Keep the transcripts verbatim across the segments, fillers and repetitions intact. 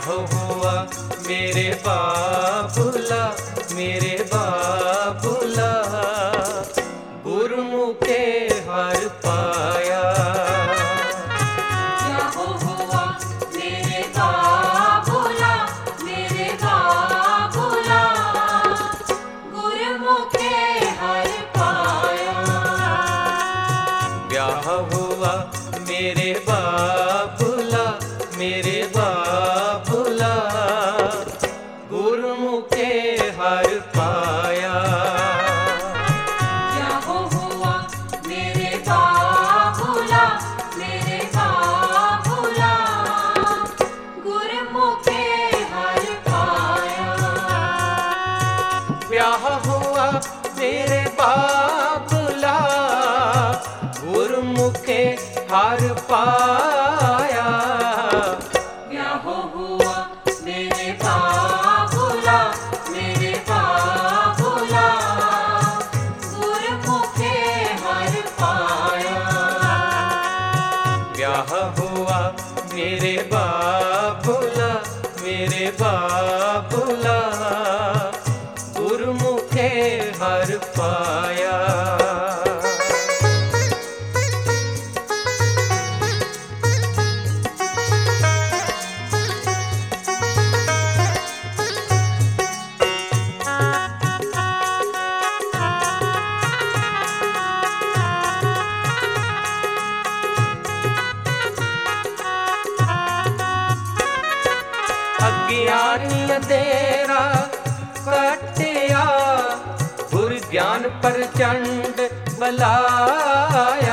हुआ मेरे बाबुला, मेरे बाबुला, गुरमुखे हर पाया। ब्याह हुआ मेरे बाबुला, मेरे बाबुला, गुरमुखे हर पाया। ब्याह हुआ मेरे बाबुला, मेरे बाबुला, गुरमुखे हर पाया। ब्याह हुआ मेरे बाबुला, मेरे बाबुला, गुरमुखे हर पाया। ब्याह हुआ मेरे बाबुला, गुरमुखे हर पाया। ब्याह हुआ मेरे बाबुला, मेरे बाबुला, गुरमुखे हर पाया। ब्याह हुआ मेरे बाबुला, मेरे बाबुला, गुरमुखे हर पाया। अज्ञानी अंधेरा कटिया, गुर ज्ञान प्रचंड बलाया।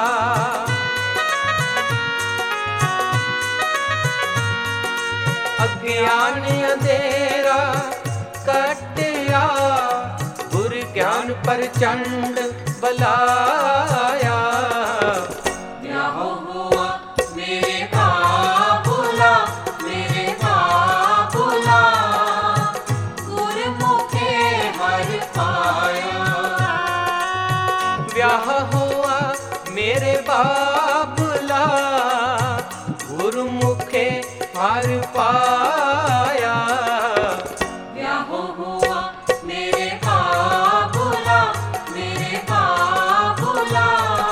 अज्ञानी अंधेरा कटिया, गुर ज्ञान प्रचंड बलाया। ब्याह हुआ मेरे बाबुला, मेरे बाबुला, गुरमुखे हर पाया। ब्याह हुआ मेरे बाबुला, गुरमुखे हर पाया। ब्याह हुआ मेरे बाबुला, मेरे बाबुला,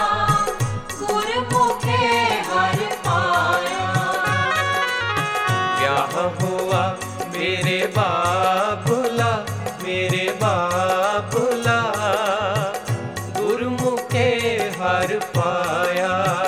गुरमुखे हर पाया। ब्याह हुआ मेरे बाबुला, मेरे बाबुला, गुरमुखे हर पाया।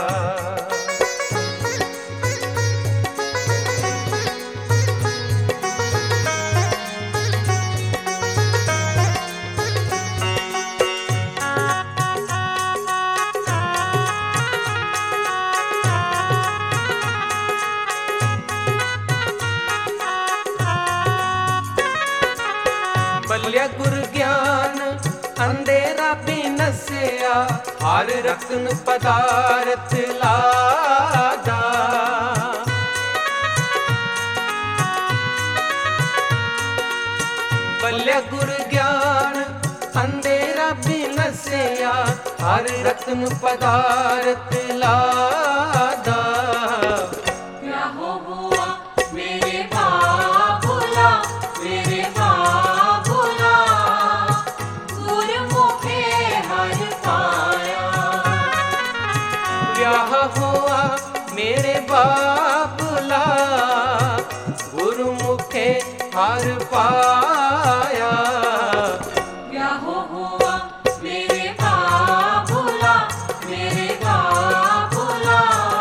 बल्या गुर ज्ञान अंधेरा भी नसिया, हर रत्न पदार्थ लादा। बल्या गुर ज्ञान अंधेरा भी नसिया, हर रत्न पदार्थ लादा। ब्याह हुआ मेरे बाबुला, मेरे बाबुला, गुरमुखे हर पाया। ब्याह हुआ मेरे बाबुला, गुरमुखे हर पाया। ब्याह हुआ मेरे बाबुला, मेरे बाबुला,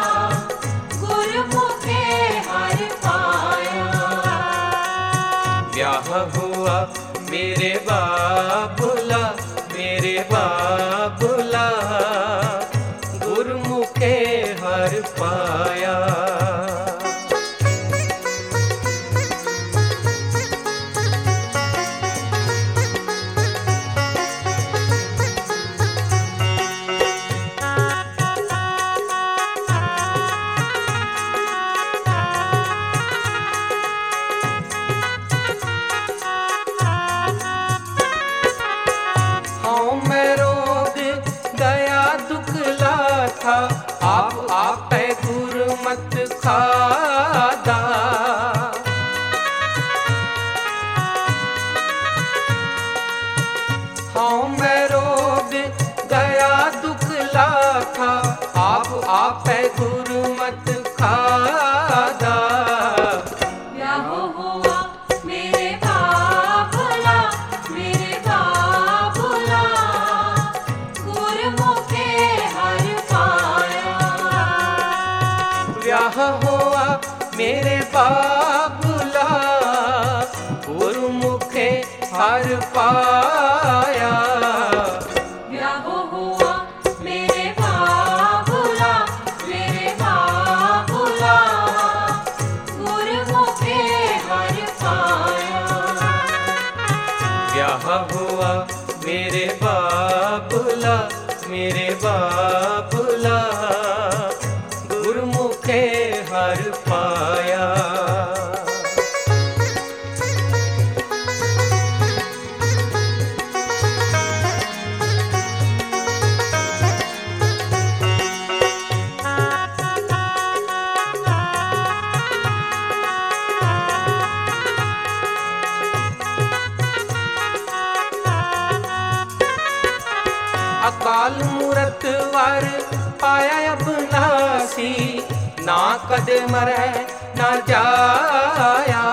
गुरमुखे हर पाया। ब्याह हुआ मेरे बाबुला, मेरे बाबुला, गुरमुखे हर पाया। हाँ मैं रोग गया दुख लाथा, आप आप गुरमत खादा। बाबुला गुरुमुखे हर पाया। ब्याहो हुआ मेरे बाबुला मेरे बाबुला गुरुमुखे हर पाया। ब्याह हुआ मेरे बाबुला मेरे बाबुला गुरुमुखे हर पाया। अकाल मूरत वर पाया अबनासी ना कदे मरै ना जाया।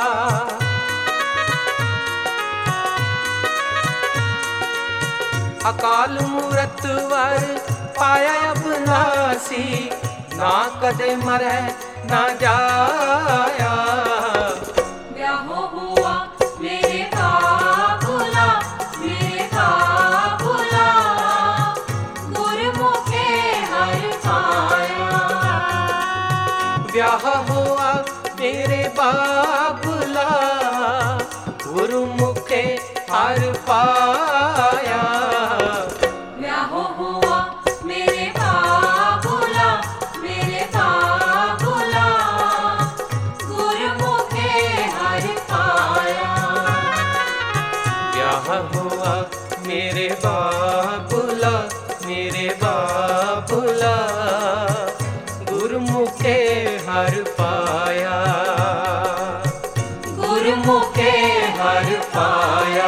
अकाल मूरत वर पाया अबनासी ना कदे मरै ना जाया। ब्याहो हुआ मेरे बाबुला मेरे बाबुला गुरुमुखे हर पाया। ब्याह हुआ मेरे बाबुला गुरुमुखे हर पाया। ब्याहो हुआ मेरे बाबुला मेरे बाबुला गुरुमुखे हर पाया। ब्याह हुआ मेरे बाबुला मेरे बाबुला गुरुमुखे हर पाया। गुरुमुखे हर पाया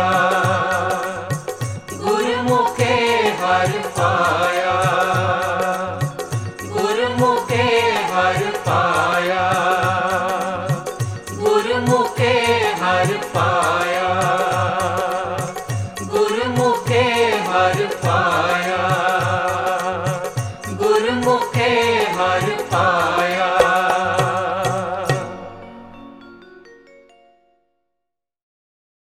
गुरुमुखे हर पाया गुरुमुखे हर पाया गुरुमुखे हर पाया गुरुमुखे हर पाया गुरुमुखे हर पाया।